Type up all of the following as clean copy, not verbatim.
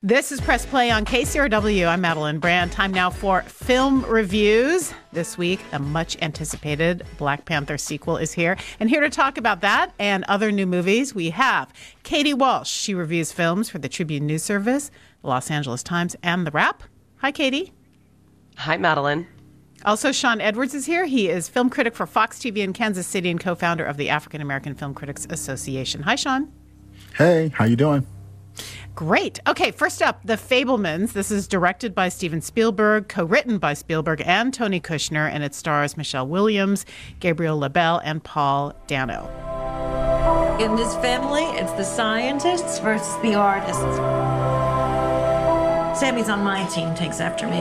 This is Press Play on KCRW. I'm Madeline Brand. Time now for film reviews. This week, the much-anticipated Black Panther sequel is here. And here to talk about that and other new movies, we have Katie Walsh. She reviews films for the Tribune News Service, the Los Angeles Times, and The Wrap. Hi, Katie. Hi, Madeline. Also, Sean Edwards is here. He is film critic for Fox TV in Kansas City and co-founder of the African American Film Critics Association. Hi, Sean. Hey, how you doing? Great. Okay, first up, The Fabelmans. This is directed by Steven Spielberg, co-written by Spielberg and Tony Kushner, and it stars Michelle Williams, Gabriel LaBelle, and Paul Dano. In this family, it's the scientists versus the artists. Sammy's on my team, takes after me.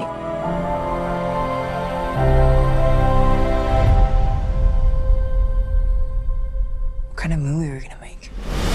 What kind of movie are we gonna make?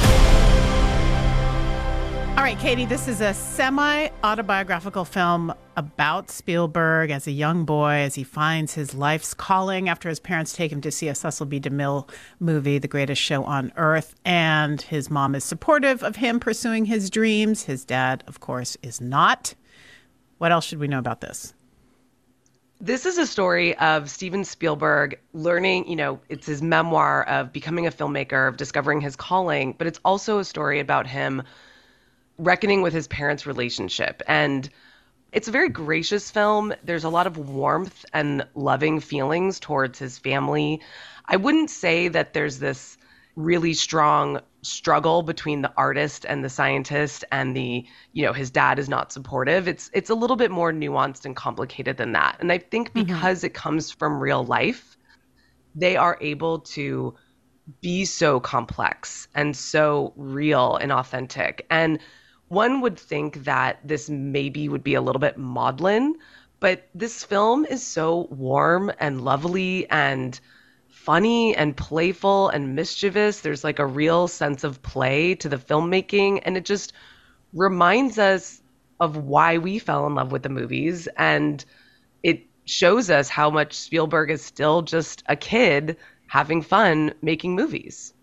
All right, Katie, this is a semi-autobiographical film about Spielberg as a young boy, as he finds his life's calling after his parents take him to see a Cecil B. DeMille movie, The Greatest Show on Earth. And his mom is supportive of him pursuing his dreams. His dad, of course, is not. What else should we know about this? This is a story of Steven Spielberg learning, it's his memoir of becoming a filmmaker, of discovering his calling, but it's also a story about him reckoning with his parents' relationship. And it's a very gracious film. There's a lot of warmth and loving feelings towards his family. I wouldn't say that there's this really strong struggle between the artist and the scientist and his dad is not supportive. It's a little bit more nuanced and complicated than that. And I think because it comes from real life, they are able to be so complex and so real and authentic. And one would think that this maybe would be a little bit maudlin, but this film is so warm and lovely and funny and playful and mischievous. There's like a real sense of play to the filmmaking, and it just reminds us of why we fell in love with the movies, and it shows us how much Spielberg is still just a kid having fun making movies.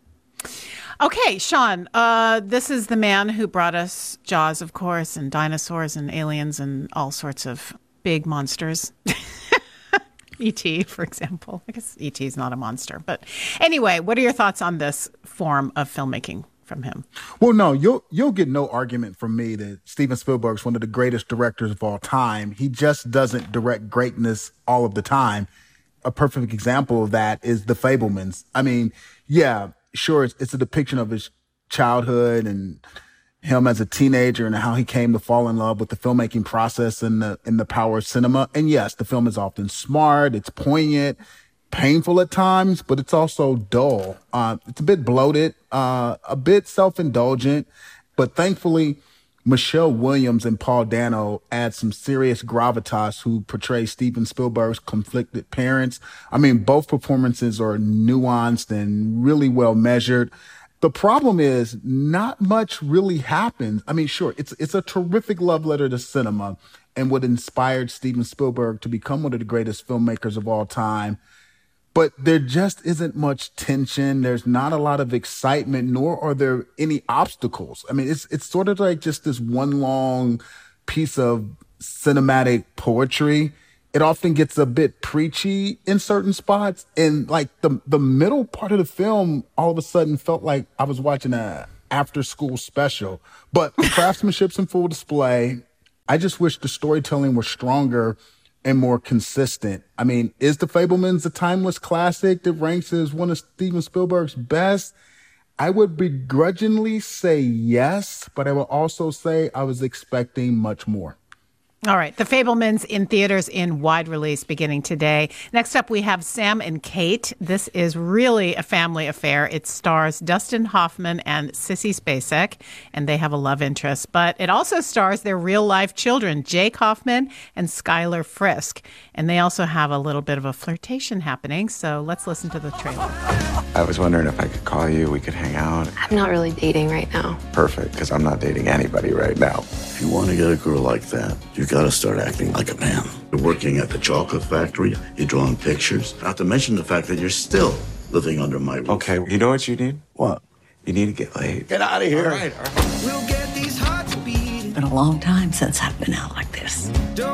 Okay, Sean, this is the man who brought us Jaws, of course, and dinosaurs and aliens and all sorts of big monsters. E.T., for example. I guess E.T. is not a monster. But anyway, what are your thoughts on this form of filmmaking from him? Well, no, you'll get no argument from me that Steven Spielberg is one of the greatest directors of all time. He just doesn't direct greatness all of the time. A perfect example of that is The Fabelmans. I mean, yeah, sure, it's a depiction of his childhood and him as a teenager and how he came to fall in love with the filmmaking process and the power of cinema. And yes, the film is often smart, it's poignant, painful at times, but it's also dull. It's a bit bloated, a bit self-indulgent, but thankfully, Michelle Williams and Paul Dano add some serious gravitas who portray Steven Spielberg's conflicted parents. I mean, both performances are nuanced and really well measured. The problem is not much really happens. I mean, sure, it's a terrific love letter to cinema and what inspired Steven Spielberg to become one of the greatest filmmakers of all time. But there just isn't much tension. There's not a lot of excitement, nor are there any obstacles. I mean, it's sort of like just this one long piece of cinematic poetry. It often gets a bit preachy in certain spots. And like the middle part of the film, all of a sudden felt like I was watching a after school special. But the craftsmanship's in full display. I just wish the storytelling were stronger and more consistent. I mean, is The Fabelmans a timeless classic that ranks as one of Steven Spielberg's best? I would begrudgingly say yes, but I will also say I was expecting much more. All right. The Fabelmans in theaters in wide release beginning today. Next up, we have Sam and Kate. This is really a family affair. It stars Dustin Hoffman and Sissy Spacek, and they have a love interest. But it also stars their real-life children, Jake Hoffman and Skylar Frisk. And they also have a little bit of a flirtation happening. So let's listen to the trailer. I was wondering if I could call you, we could hang out. I'm not really dating right now. Perfect, because I'm not dating anybody right now. If you want to get a girl like that, you gotta start acting like a man. You're working at the chocolate factory, you're drawing pictures, not to mention the fact that you're still living under my roof. Okay, you know what you need? What? You need to get laid. Get out of here. All right. We'll get these hearts beating. And a long time since I've been out like this.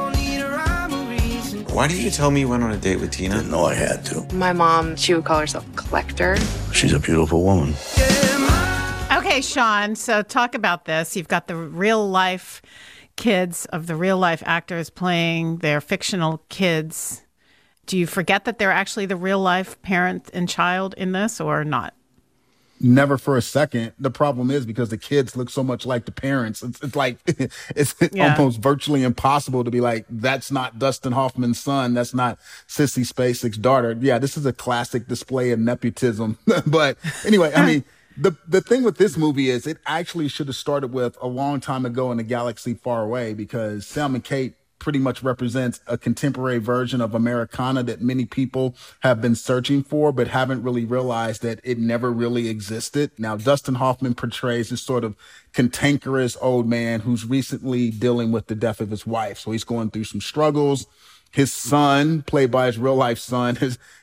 Why didn't you tell me you went on a date with Tina? Didn't know I had to. My mom, she would call herself a collector. She's a beautiful woman. Okay, Sean, so talk about this. You've got the real life kids of the real life actors playing their fictional kids. Do you forget that they're actually the real life parent and child in this or not? Never for a second. The problem is because the kids look so much like the parents. It's like, it's almost virtually impossible to be like, that's not Dustin Hoffman's son. That's not Sissy Spacek's daughter. Yeah, this is a classic display of nepotism. But anyway, I mean, the thing with this movie is it actually should have started with a long time ago in a galaxy far away, because Sam and Kate pretty much represents a contemporary version of Americana that many people have been searching for, but haven't really realized that it never really existed. Now, Dustin Hoffman portrays this sort of cantankerous old man who's recently dealing with the death of his wife. So he's going through some struggles. His son, played by his real life son,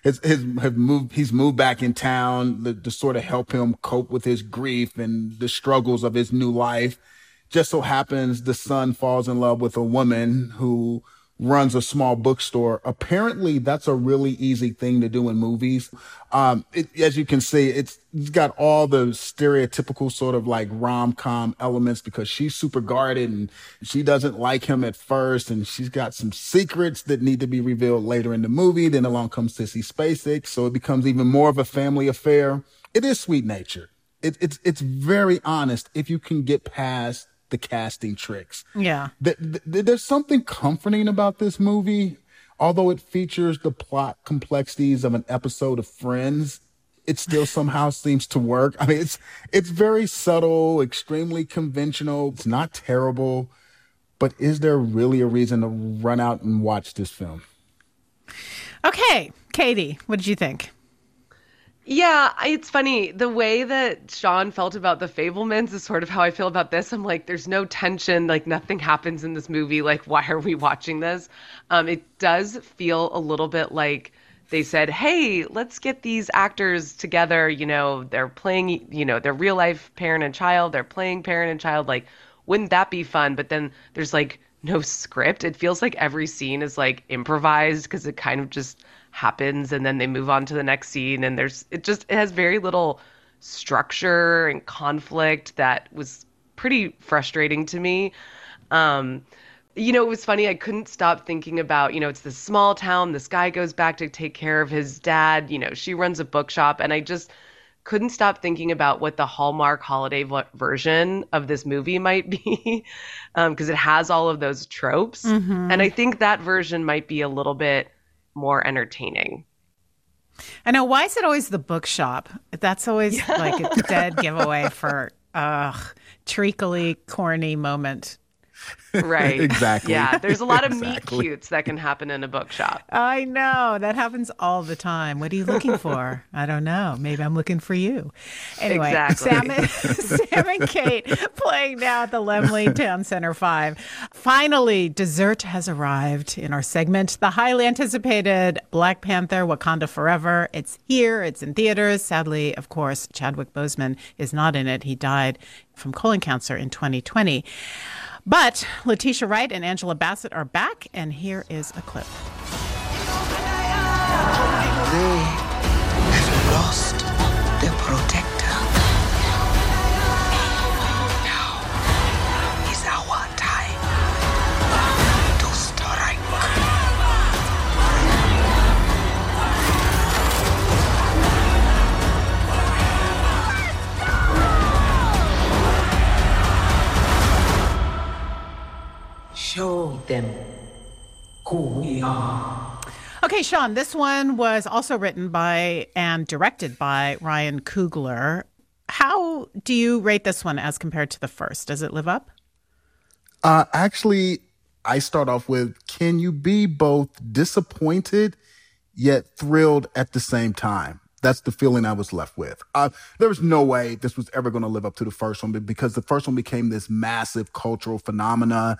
he's moved back in town to sort of help him cope with his grief and the struggles of his new life. Just so happens the son falls in love with a woman who runs a small bookstore. Apparently, that's a really easy thing to do in movies. As you can see, it's got all the stereotypical sort of like rom-com elements because she's super guarded and she doesn't like him at first. And she's got some secrets that need to be revealed later in the movie. Then along comes Sissy Spacek. So it becomes even more of a family affair. It is sweet-natured. It's very honest if you can get past the casting tricks. Yeah. There's something comforting about this movie. Although it features the plot complexities of an episode of Friends, it still somehow seems to work. I mean, it's very subtle, extremely conventional. It's not terrible, but is there really a reason to run out and watch this film? Okay, Katie, what did you think? Yeah, it's funny. The way that Sean felt about The Fabelmans is sort of how I feel about this. I'm like, there's no tension, like nothing happens in this movie. Like, why are we watching this? It does feel a little bit like they said, hey, let's get these actors together. You know, they're playing, you know, they're real life parent and child. They're playing parent and child. Like, wouldn't that be fun? But then there's like no script. It feels like every scene is like improvised because it kind of just happens and then they move on to the next scene, and it has very little structure and conflict that was pretty frustrating to me. You know, it was funny, I couldn't stop thinking about, you know, it's this small town, this guy goes back to take care of his dad, you know, she runs a bookshop, and I just couldn't stop thinking about what the Hallmark holiday version of this movie might be, because it has all of those tropes. And I think that version might be a little bit more entertaining. I know. Why is it always the bookshop? That's always like a dead giveaway for treacly, corny moment. Right. Exactly. Yeah. There's a lot of meet cutes that can happen in a bookshop. I know. That happens all the time. What are you looking for? I don't know. Maybe I'm looking for you. Anyway, exactly. Sam and Kate playing now at the Laemmle Town Center 5. Finally, dessert has arrived in our segment. The highly anticipated Black Panther, Wakanda Forever. It's here. It's in theaters. Sadly, of course, Chadwick Boseman is not in it. He died from colon cancer in 2020. But Letitia Wright and Angela Bassett are back, and here is a clip. They have lost their protector. Now is our time to strike. Show them who we are. Okay, Sean, this one was also written by and directed by Ryan Coogler. How do you rate this one as compared to the first? Does it live up? Actually, I start off with, can you be both disappointed yet thrilled at the same time? That's the feeling I was left with. There was no way this was ever going to live up to the first one because the first one became this massive cultural phenomena.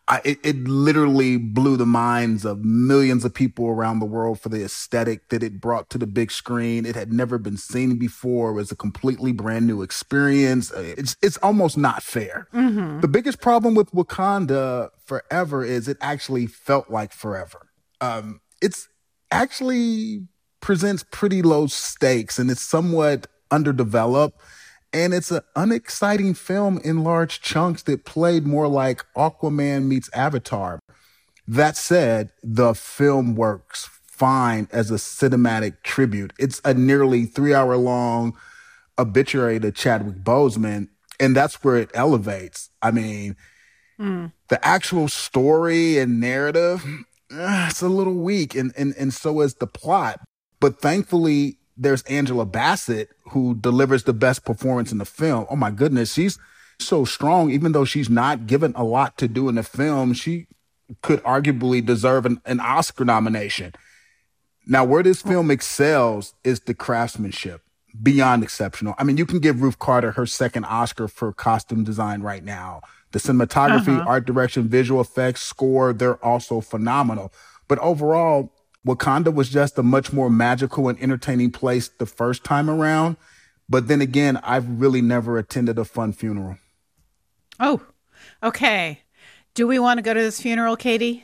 It literally blew the minds of millions of people around the world for the aesthetic that it brought to the big screen. It had never been seen before. It was a completely brand new experience. It's almost not fair. Mm-hmm. The biggest problem with Wakanda Forever is it actually felt like forever. It's actually presents pretty low stakes and it's somewhat underdeveloped. And it's an unexciting film in large chunks that played more like Aquaman meets Avatar. That said, the film works fine as a cinematic tribute. It's a nearly 3-hour-long obituary to Chadwick Boseman, and that's where it elevates. I mean, the actual story and narrative, it's a little weak, and so is the plot. But thankfully, there's Angela Bassett, who delivers the best performance in the film. Oh my goodness, she's so strong. Even though she's not given a lot to do in the film, she could arguably deserve an Oscar nomination. Now, where this film excels is the craftsmanship. Beyond exceptional. I mean, you can give Ruth Carter her second Oscar for costume design right now. The cinematography, art direction, visual effects, score, they're also phenomenal. But overall, Wakanda was just a much more magical and entertaining place the first time around. But then again, I've really never attended a fun funeral. Oh, okay. Do we want to go to this funeral, Katie?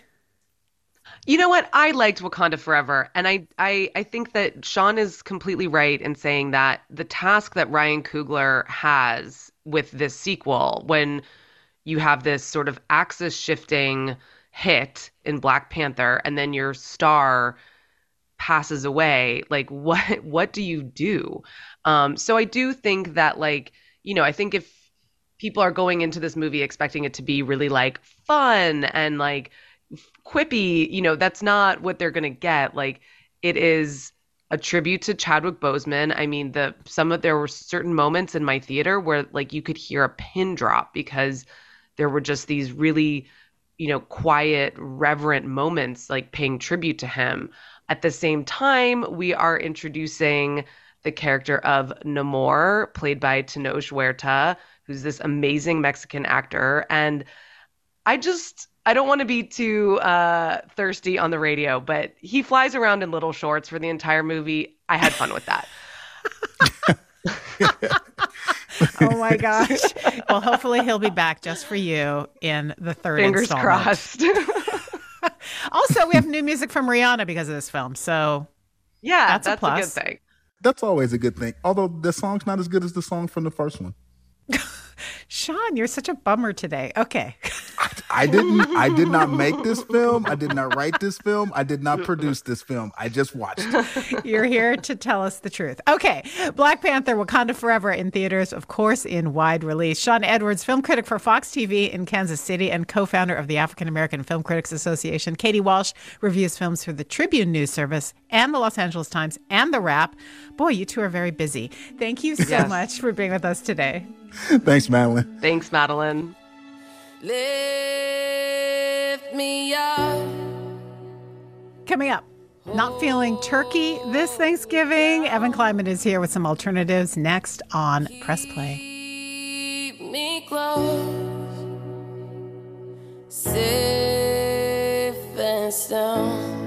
You know what? I liked Wakanda Forever. And I think that Sean is completely right in saying that the task that Ryan Coogler has with this sequel, when you have this sort of axis shifting hit in Black Panther and then your star passes away, like what do you do? So I do think that, like, you know, I think if people are going into this movie expecting it to be really like fun and like quippy, you know, that's not what they're gonna get. Like, it is a tribute to Chadwick Boseman. I mean, there were certain moments in my theater where like you could hear a pin drop because there were just these really, you know, quiet, reverent moments like paying tribute to him. At the same time, we are introducing the character of Namor, played by Tenoch Huerta, who's this amazing Mexican actor. And I don't want to be too thirsty on the radio, but he flies around in little shorts for the entire movie. I had fun with that. Oh my gosh. Well, hopefully he'll be back just for you in the third installment. Fingers crossed. Also, we have new music from Rihanna because of this film. So yeah, that's a plus. good thing. That's always a good thing. Although the song's not as good as the song from the first one. Sean, you're such a bummer today. Okay. I did not make this film. I did not write this film. I did not produce this film. I just watched it. You're here to tell us the truth. Okay. Black Panther, Wakanda Forever in theaters, of course, in wide release. Sean Edwards, film critic for Fox TV in Kansas City and co-founder of the African American Film Critics Association. Katie Walsh reviews films for the Tribune News Service and the Los Angeles Times and The Wrap. Boy, you two are very busy. Thank you so much for being with us today. Thanks, Madeline. Thanks, Madeline. Lift me up. Coming up, not feeling turkey this Thanksgiving. Evan Kleiman is here with some alternatives next on Press Play. Keep me close, safe and sound.